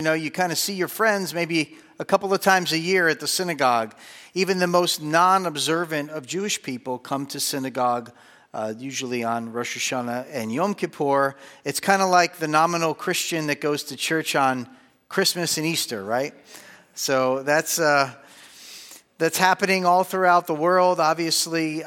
You kind of see your friends maybe a couple of times a year at the synagogue. Even the most non-observant of Jewish people come to synagogue, usually on Rosh Hashanah and Yom Kippur. It's kind of like the nominal Christian that goes to church on Christmas and Easter, right? So that's happening all throughout the world. Obviously,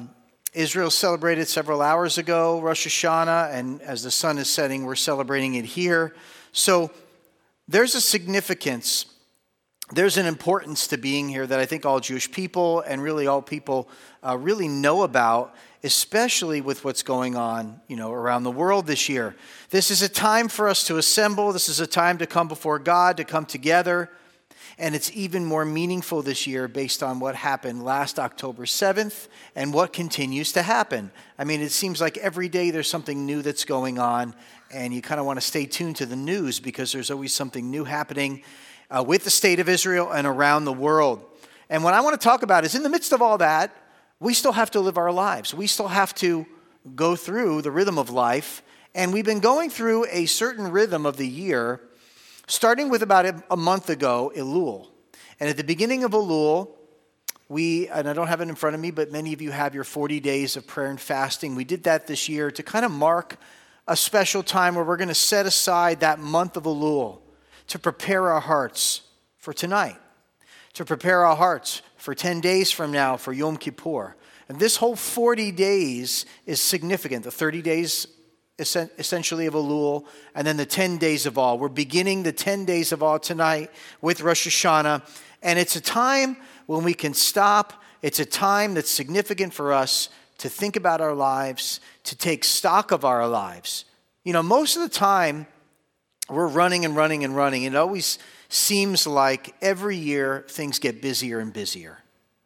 Israel celebrated several hours ago, Rosh Hashanah, and as the sun is setting, we're celebrating it here. So there's a significance, there's an importance to being here that I think all Jewish people and really all people really know about, especially with what's going on, around the world this year. This is a time for us to assemble. This is a time to come before God, to come together. And it's even more meaningful this year based on what happened last October 7th and what continues to happen. I mean, it seems like every day there's something new that's going on, and you kind of want to stay tuned to the news because there's always something new happening with the state of Israel and around the world. And what I want to talk about is in the midst of all that, we still have to live our lives. We still have to go through the rhythm of life. And we've been going through a certain rhythm of the year, starting with about a month ago, Elul. And at the beginning of Elul, and I don't have it in front of me, but many of you have your 40 days of prayer and fasting. We did that this year to kind of mark a special time where we're going to set aside that month of Elul to prepare our hearts for tonight, to prepare our hearts for 10 days from now for Yom Kippur. And this whole 40 days is significant. The 30 days essentially of Elul, and then the 10 days of Awe. We're beginning the 10 days of Awe tonight with Rosh Hashanah, and it's a time when we can stop. It's a time that's significant for us to think about our lives, to take stock of our lives. Most of the time, we're running and running and running. It always seems like every year things get busier and busier.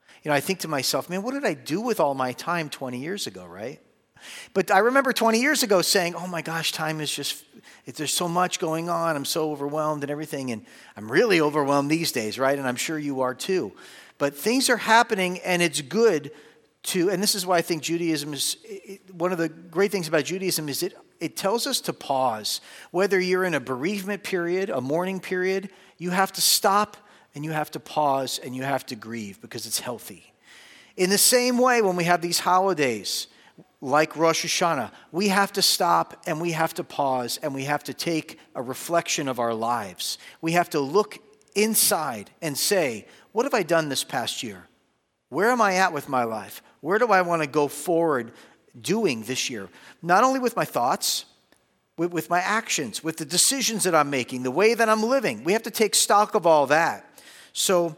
I think to myself, man, what did I do with all my time 20 years ago, right? But I remember 20 years ago saying, oh my gosh, time is just, there's so much going on. I'm so overwhelmed and everything. And I'm really overwhelmed these days, right? And I'm sure you are too. But things are happening, and it's good and this is why I think Judaism is, one of the great things about Judaism is it tells us to pause. Whether you're in a bereavement period, a mourning period, you have to stop and you have to pause and you have to grieve because it's healthy. In the same way, when we have these holidays, like Rosh Hashanah, we have to stop and we have to pause and we have to take a reflection of our lives. We have to look inside and say, what have I done this past year? Where am I at with my life? Where do I want to go forward doing this year? Not only with my thoughts, with my actions, with the decisions that I'm making, the way that I'm living. We have to take stock of all that. So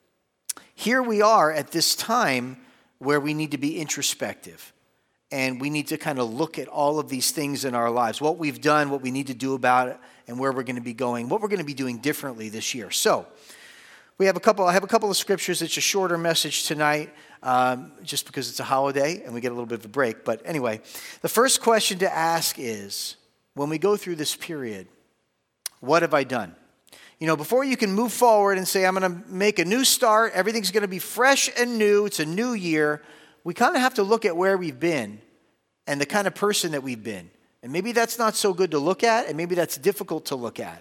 here we are at this time where we need to be introspective. And we need to kind of look at all of these things in our lives, what we've done, what we need to do about it, and where we're going to be going, what we're going to be doing differently this year. So I have a couple of scriptures. It's a shorter message tonight, just because it's a holiday and we get a little bit of a break. But anyway, the first question to ask is, when we go through this period, what have I done? Before you can move forward and say, I'm going to make a new start, everything's going to be fresh and new, it's a new year, we kind of have to look at where we've been and the kind of person that we've been. And maybe that's not so good to look at, and maybe that's difficult to look at.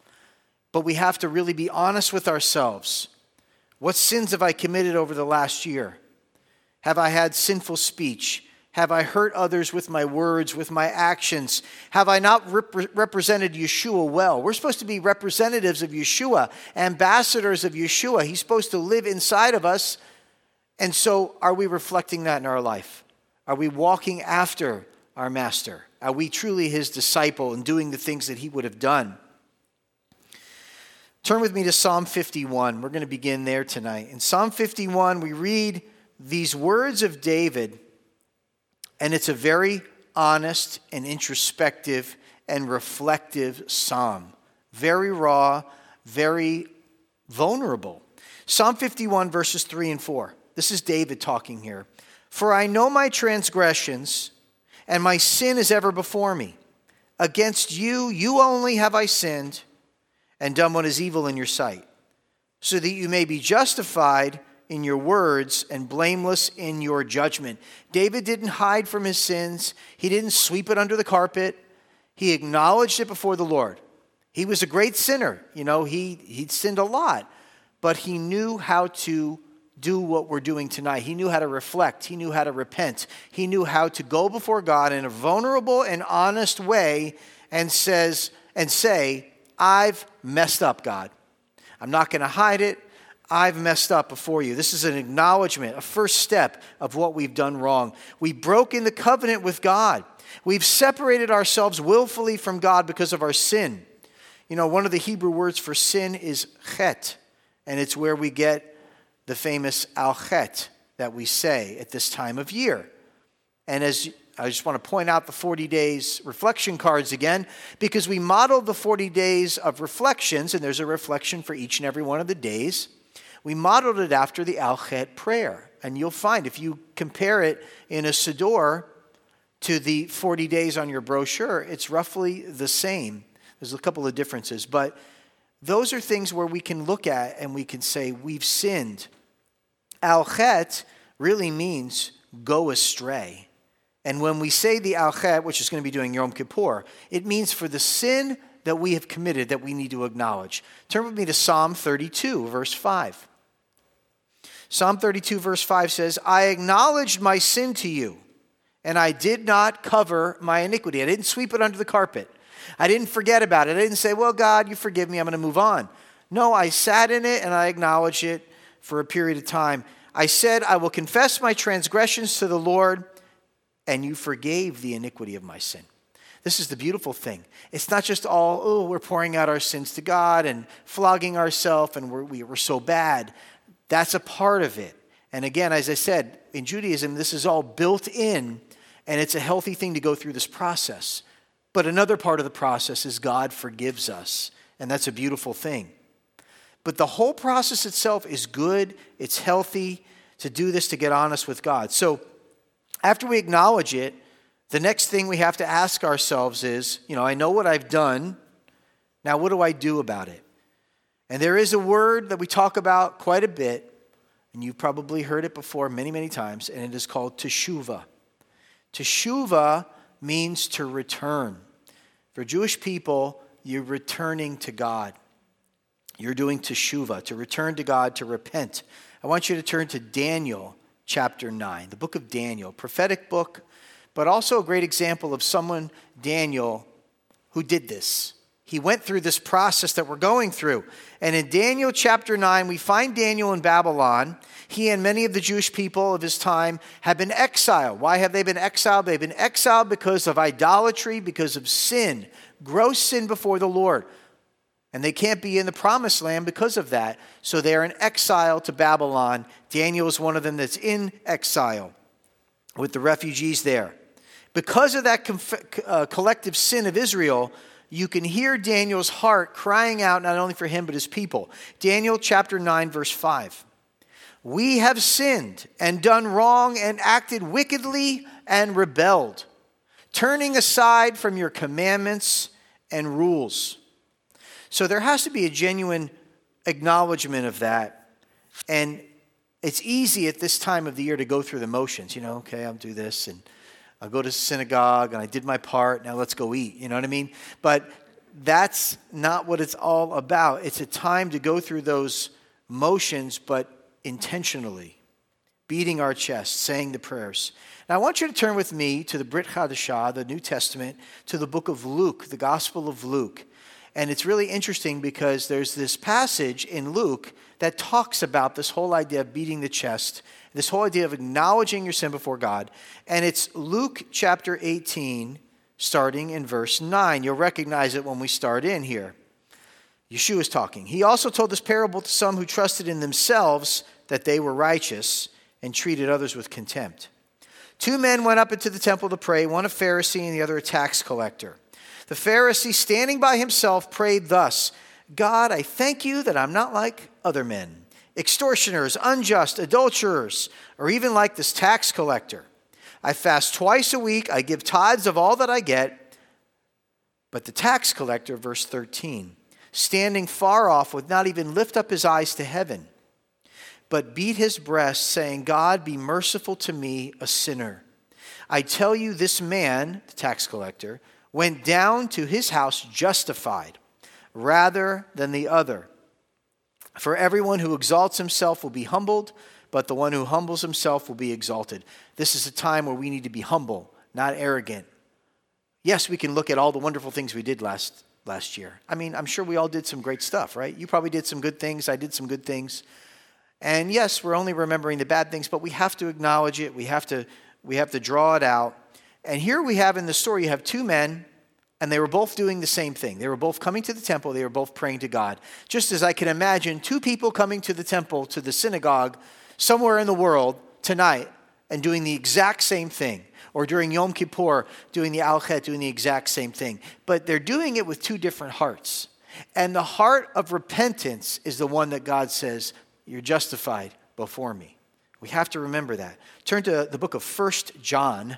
But we have to really be honest with ourselves. What sins have I committed over the last year? Have I had sinful speech? Have I hurt others with my words, with my actions? Have I not represented Yeshua well? We're supposed to be representatives of Yeshua, ambassadors of Yeshua. He's supposed to live inside of us. And so are we reflecting that in our life? Are we walking after our master? Are we truly his disciple and doing the things that he would have done? Turn with me to Psalm 51. We're going to begin there tonight. In Psalm 51, we read these words of David, and it's a very honest and introspective and reflective psalm. Very raw, very vulnerable. Psalm 51, verses 3 and 4. This is David talking here. For I know my transgressions, and my sin is ever before me. Against you, you only have I sinned, and done what is evil in your sight, so that you may be justified in your words and blameless in your judgment. David didn't hide from his sins. He didn't sweep it under the carpet. He acknowledged it before the Lord. He was a great sinner. He'd sinned a lot, but he knew how to do what we're doing tonight. He knew how to reflect. He knew how to repent. He knew how to go before God in a vulnerable and honest way and say, I've messed up, God. I'm not going to hide it. I've messed up before you. This is an acknowledgement, a first step of what we've done wrong. We've broken the covenant with God. We've separated ourselves willfully from God because of our sin. One of the Hebrew words for sin is chet, and it's where we get the famous al chet that we say at this time of year. And as I just want to point out the 40 days reflection cards again, because we modeled the 40 days of reflections, and there's a reflection for each and every one of the days. We modeled it after the al chet prayer. And you'll find if you compare it in a Siddur to the 40 days on your brochure, it's roughly the same. There's a couple of differences, but those are things where we can look at and we can say, we've sinned. Al chet really means go astray. And when we say the al chet, which is going to be doing Yom Kippur, it means for the sin that we have committed that we need to acknowledge. Turn with me to Psalm 32, verse 5. Psalm 32, verse 5 says, I acknowledged my sin to you, and I did not cover my iniquity. I didn't sweep it under the carpet. I didn't forget about it. I didn't say, well, God, you forgive me, I'm going to move on. No, I sat in it and I acknowledged it for a period of time. I said, I will confess my transgressions to the Lord, and you forgave the iniquity of my sin. This is the beautiful thing. It's not just all, we're pouring out our sins to God and flogging ourselves and we're so bad. That's a part of it. And again, as I said, in Judaism, this is all built in, and it's a healthy thing to go through this process. But another part of the process is God forgives us, and that's a beautiful thing. But the whole process itself is good. It's healthy to do this, to get honest with God. So after we acknowledge it, the next thing we have to ask ourselves is, I know what I've done. Now, what do I do about it? And there is a word that we talk about quite a bit, and you've probably heard it before many, many times, and it is called teshuvah. Teshuvah means to return. For Jewish people, you're returning to God. You're doing teshuvah, to return to God, to repent. I want you to turn to Daniel chapter 9, the book of Daniel, prophetic book, but also a great example of someone, Daniel, who did this. He went through this process that we're going through. And in Daniel chapter 9, we find Daniel in Babylon. He and many of the Jewish people of his time have been exiled. Why have they been exiled? They've been exiled because of idolatry, because of sin, gross sin before the Lord. And they can't be in the promised land because of that. So they are in exile to Babylon. Daniel is one of them that's in exile with the refugees there. Because of that collective sin of Israel, you can hear Daniel's heart crying out not only for him but his people. Daniel chapter 9, verse 5. We have sinned and done wrong and acted wickedly and rebelled, turning aside from your commandments and rules. So there has to be a genuine acknowledgement of that. And it's easy at this time of the year to go through the motions. Okay, I'll do this and I'll go to synagogue and I did my part. Now let's go eat. You know what I mean? But that's not what it's all about. It's a time to go through those motions, but intentionally, beating our chest, saying the prayers. Now I want you to turn with me to the Brit Chadashah, the New Testament, to the book of Luke, the Gospel of Luke. And it's really interesting because there's this passage in Luke that talks about this whole idea of beating the chest, this whole idea of acknowledging your sin before God. And it's Luke chapter 18, starting in verse 9. You'll recognize it when we start in here. Yeshua is talking. He also told this parable to some who trusted in themselves that they were righteous and treated others with contempt. 2 men went up into the temple to pray, one a Pharisee and the other a tax collector. The Pharisee, standing by himself, prayed thus, God, I thank you that I'm not like other men, extortioners, unjust, adulterers, or even like this tax collector. I fast twice a week. I give tithes of all that I get. But the tax collector, verse 13, standing far off, would not even lift up his eyes to heaven, but beat his breast, saying, God, be merciful to me, a sinner. I tell you, this man, the tax collector, went down to his house justified rather than the other. For everyone who exalts himself will be humbled, but the one who humbles himself will be exalted. This is a time where we need to be humble, not arrogant. Yes, we can look at all the wonderful things we did last year. I mean, I'm sure we all did some great stuff, right? You probably did some good things. I did some good things. And yes, we're only remembering the bad things, but we have to acknowledge it. We have to draw it out. And here we have in the story, you have two men, and they were both doing the same thing. They were both coming to the temple. They were both praying to God. Just as I can imagine two people coming to the temple, to the synagogue, somewhere in the world tonight and doing the exact same thing. Or during Yom Kippur, doing the Al-Chet, doing the exact same thing. But they're doing it with two different hearts. And the heart of repentance is the one that God says, you're justified before me. We have to remember that. Turn to the book of 1 John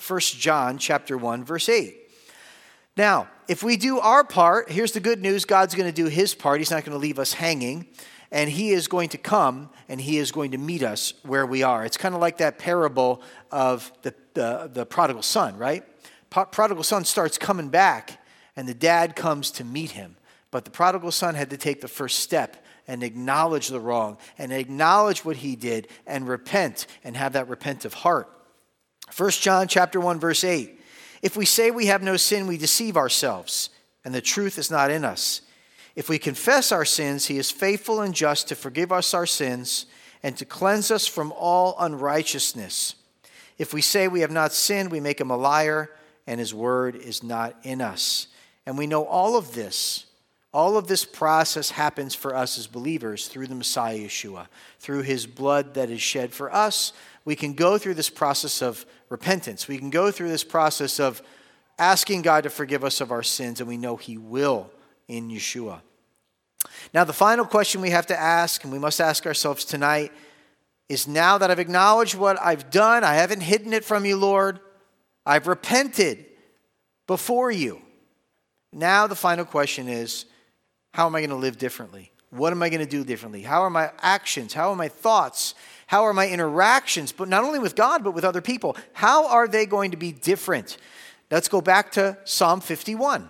chapter 1, verse 8. Now, if we do our part, here's the good news. God's going to do his part. He's not going to leave us hanging. And he is going to come and he is going to meet us where we are. It's kind of like that parable of the prodigal son, right? Prodigal son starts coming back and the dad comes to meet him. But the prodigal son had to take the first step and acknowledge the wrong and acknowledge what he did and repent and have that repentive heart. 1 John chapter 1, verse 8. If we say we have no sin, we deceive ourselves, and the truth is not in us. If we confess our sins, he is faithful and just to forgive us our sins and to cleanse us from all unrighteousness. If we say we have not sinned, we make him a liar, and his word is not in us. And we know all of this process happens for us as believers through the Messiah Yeshua, through his blood that is shed for us. We can go through this process of repentance. We can go through this process of asking God to forgive us of our sins, and we know he will in Yeshua. Now, the final question we have to ask, and we must ask ourselves tonight, is now that I've acknowledged what I've done, I haven't hidden it from you, Lord. I've repented before you. Now the final question is, how am I going to live differently? What am I going to do differently? How are my actions? How are my thoughts? How are my interactions, but not only with God, but with other people? How are they going to be different? Let's go back to Psalm 51.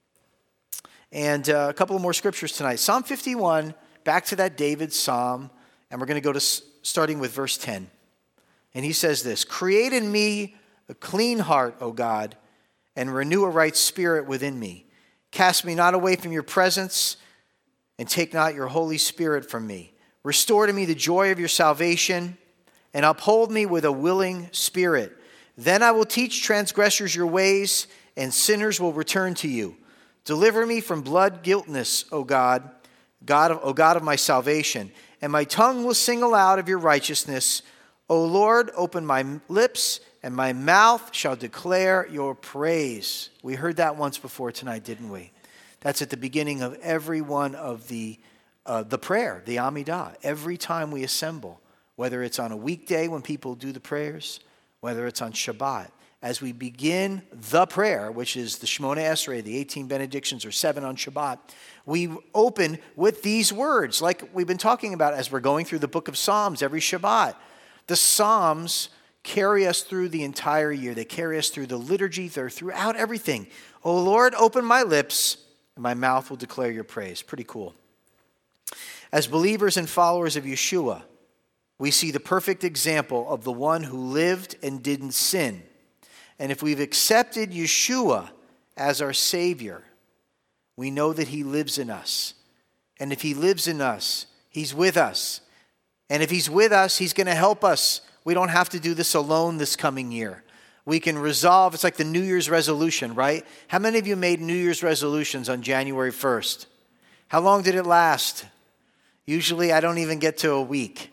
And a couple of more scriptures tonight. Psalm 51, back to that David psalm, and we're going to go to starting with verse 10. And he says this, create in me a clean heart, O God, and renew a right spirit within me. Cast me not away from your presence, and take not your Holy Spirit from me. Restore to me the joy of your salvation, and uphold me with a willing spirit. Then I will teach transgressors your ways, and sinners will return to you. Deliver me from blood guiltness, O God, O God of my salvation. And my tongue will sing aloud of your righteousness. O Lord, open my lips, and my mouth shall declare your praise. We heard that once before tonight, didn't we? That's at the beginning of every one of the prayer, the Amidah. Every time we assemble, whether it's on a weekday when people do the prayers, whether it's on Shabbat. As we begin the prayer, which is the Shemona Esrei, the 18 benedictions or 7 on Shabbat, we open with these words, like we've been talking about as we're going through the book of Psalms every Shabbat. The Psalms carry us through the entire year. They carry us through the liturgy. They're throughout everything. O Lord, open my lips, and my mouth will declare your praise. Pretty cool. As believers and followers of Yeshua, we see the perfect example of the one who lived and didn't sin. And if we've accepted Yeshua as our Savior, we know that he lives in us. And if he lives in us, he's with us. And if he's with us, he's going to help us. We don't have to do this alone this coming year. We can resolve, it's like the New Year's resolution, right? How many of you made New Year's resolutions on January 1st? How long did it last? Usually I don't even get to a week.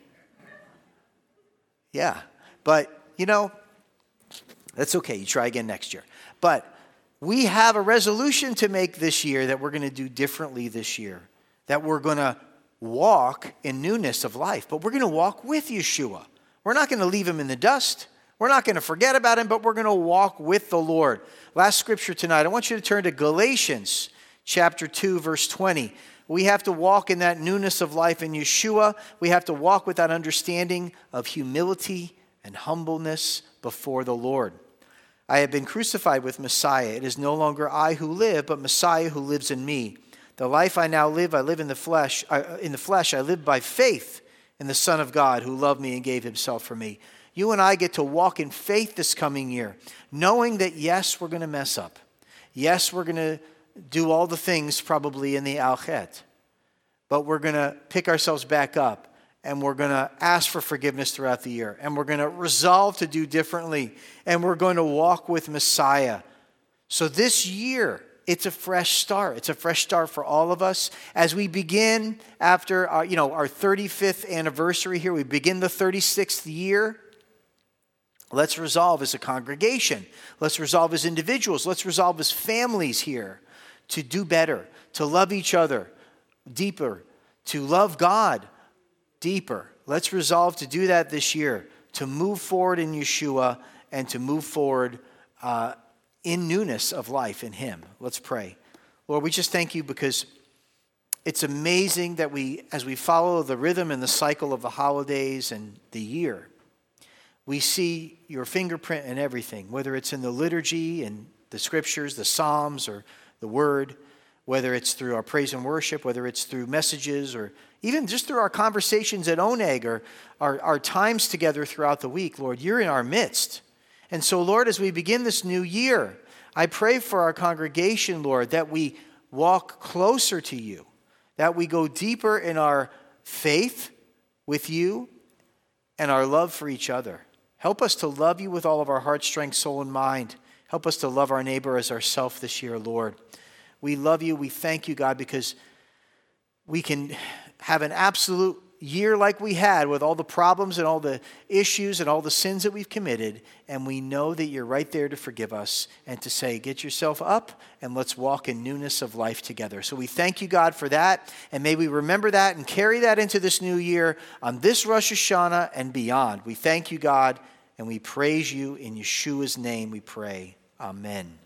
Yeah, but that's okay. You try again next year. But we have a resolution to make this year that we're going to do differently this year. That we're going to walk in newness of life. But we're going to walk with Yeshua. We're not going to leave him in the dust. We're not going to forget about him, but we're going to walk with the Lord. Last scripture tonight, I want you to turn to Galatians chapter 2, verse 20. We have to walk in that newness of life in Yeshua. We have to walk with that understanding of humility and humbleness before the Lord. I have been crucified with Messiah. It is no longer I who live, but Messiah who lives in me. The life I now live, I live in the flesh. I live by faith in the Son of God who loved me and gave himself for me. You and I get to walk in faith this coming year, knowing that, yes, we're going to mess up. Yes, we're going to do all the things probably in the Al Chet. But we're going to pick ourselves back up, and we're going to ask for forgiveness throughout the year. And we're going to resolve to do differently. And we're going to walk with Messiah. So this year, it's a fresh start. It's a fresh start for all of us. As we begin after our 35th anniversary here, we begin the 36th year. Let's resolve as a congregation. Let's resolve as individuals. Let's resolve as families here to do better, to love each other deeper, to love God deeper. Let's resolve to do that this year, to move forward in Yeshua and to move forward in newness of life in him. Let's pray. Lord, we just thank you because it's amazing that as we follow the rhythm and the cycle of the holidays and the year, we see your fingerprint in everything, whether it's in the liturgy and the scriptures, the Psalms, or the Word, whether it's through our praise and worship, whether it's through messages, or even just through our conversations at Oneg, or our times together throughout the week. Lord, you're in our midst. And so, Lord, as we begin this new year, I pray for our congregation, Lord, that we walk closer to you, that we go deeper in our faith with you and our love for each other. Help us to love you with all of our heart, strength, soul, and mind. Help us to love our neighbor as ourselves this year, Lord. We love you. We thank you, God, because we can have an absolute year like we had with all the problems and all the issues and all the sins that we've committed. And we know that you're right there to forgive us and to say, get yourself up and let's walk in newness of life together. So we thank you, God, for that. And may we remember that and carry that into this new year on this Rosh Hashanah and beyond. We thank you, God, and we praise you. In Yeshua's name we pray. Amen.